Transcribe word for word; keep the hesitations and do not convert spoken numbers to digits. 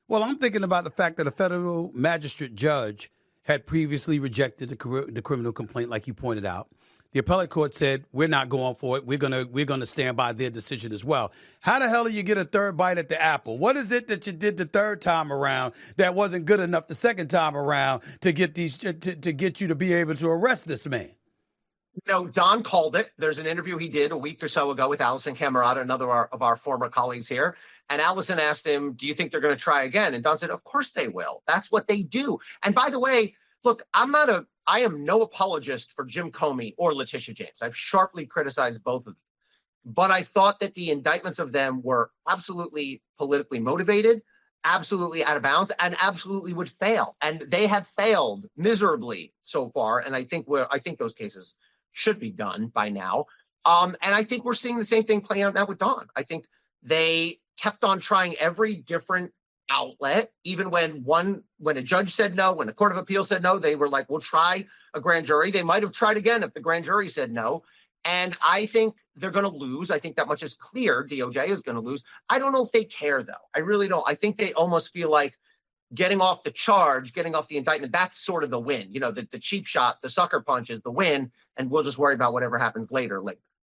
Well, I'm thinking about the fact that a federal magistrate judge had previously rejected the, cri- the criminal complaint, like you pointed out. The appellate court said we're not going for it. We're gonna we're gonna stand by their decision as well. How the hell do you get a third bite at the apple? What is it that you did the third time around that wasn't good enough the second time around to get these to, to get you to be able to arrest this man? You know, Don called it. There's an interview he did a week or so ago with Allison Camerata, another of our, of our former colleagues here. And Allison asked him, do you think they're going to try again? And Don said, of course they will. That's what they do. And by the way, look, I'm not a, I am no apologist for Jim Comey or Letitia James. I've sharply criticized both of them. But I thought that the indictments of them were absolutely politically motivated, absolutely out of bounds, and absolutely would fail. And they have failed miserably so far. And I think we're, I think those cases should be done by now. Um, and I think we're seeing the same thing playing out now with Don. I think they kept on trying every different outlet, even when one, when a judge said no, when a court of appeal said no, they were like, we'll try a grand jury. They might have tried again if the grand jury said no. And I think they're going to lose. I think that much is clear. D O J is going to lose. I don't know if they care, though. I really don't. I think they almost feel like getting off the charge, getting off the indictment, that's sort of the win. You know, the, the cheap shot, the sucker punch is the win, and we'll just worry about whatever happens later, later.